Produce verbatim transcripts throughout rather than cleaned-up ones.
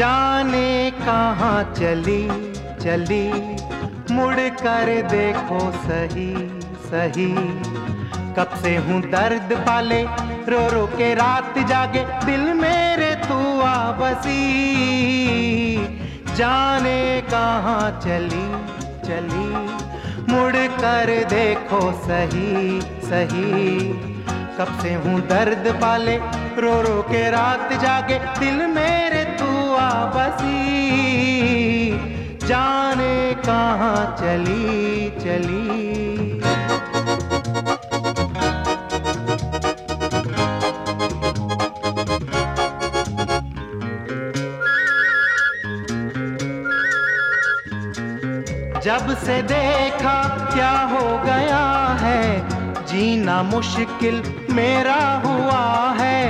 जाने कहाँ चली चली, मुड़ कर देखो सही सही। कब से हूँ दर्द पाले, रो रो के रात जागे, दिल मेरे तू आ बसी। जाने कहाँ चली चली, मुड़ कर देखो सही सही। कब से हूँ दर्द पाले, रो रो के रात जागे, दिल मेरे तू आ बसी। जाने कहाँ चली चली। जब से देखा क्या हो गया है, जीना मुश्किल मेरा हुआ है।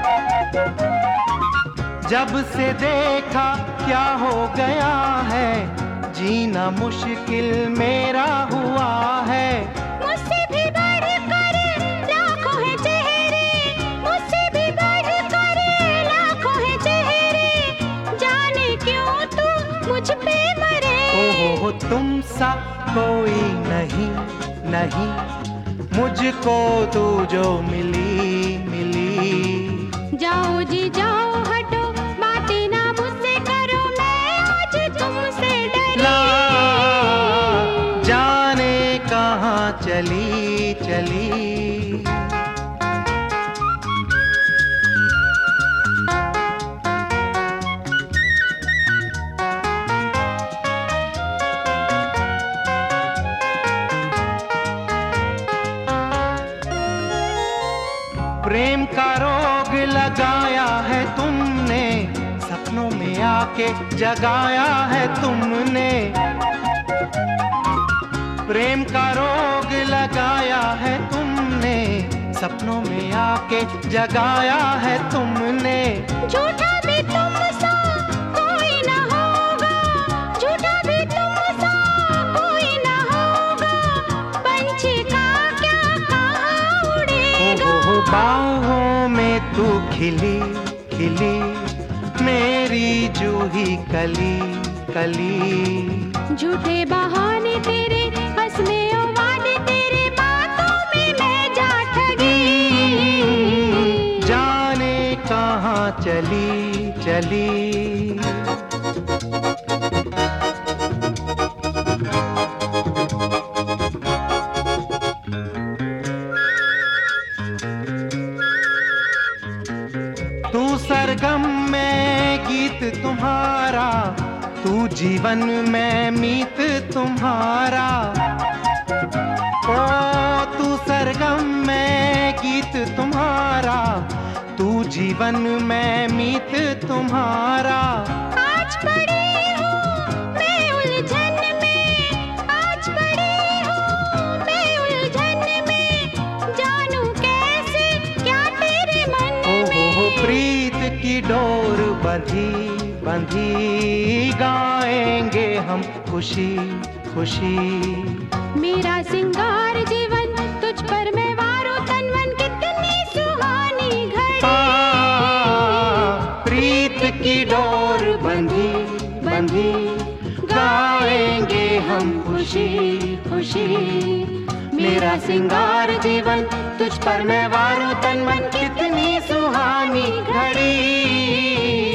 जब से देखा क्या हो गया है, जीना मुश्किल मेरा हुआ है। मुझसे भी बढ़कर लाखों हैं चेहरे, मुझसे भी बढ़कर लाखों हैं चेहरे। जाने क्यों तू मुझ पे मरे। ओहो तुम सा कोई नहीं नहीं, मुझको तू जो मिली मिली। जाओ जी जाओ, हटो बातें ना मुझसे करो, मैं आज तुमसे डरी। ला जाने कहाँ चली चली। प्रेम का रोग लगाया है तुमने, सपनों में आके जगाया है तुमने। प्रेम का रोग लगाया है तुमने, सपनों में आके जगाया है तुमने। झूठा भी तुमसा कोई ना होगा, झूठा भी तुमसा कोई ना होगा। पंछी का क्या कहाँ उड़ेगा। ओहो बाहों में तू खिली खिली, मेरी जूही कली कली। झूठे बहाने तेरे, हंसने और वादे तेरे, बातों में मैं जा ठगी। जाने कहाँ चली चली। तू सरगम में गीत तुम्हारा, तू जीवन में मीत तुम्हारा। ओ तू सरगम में गीत तुम्हारा, तू जीवन में मीत तुम्हारा। आज पड़ी हूँ मैं उलझन में, आज पड़ी हूँ मैं उलझन में। जानूं कैसे क्या तेरे मन में। ओहो प्रीत की डोर बंधी बंधी, गाएंगे हम खुशी खुशी। मेरा सिंगार जीवन तुझ पर मैं वारो तन मन, कितनी सुहानी घड़ी। प्रीत की डोर बंधी बंधी, गाएंगे हम खुशी खुशी। मेरा सिंगार जीवन तुझ पर मैं वारो तन मन, कितनी सुहानी घड़ी।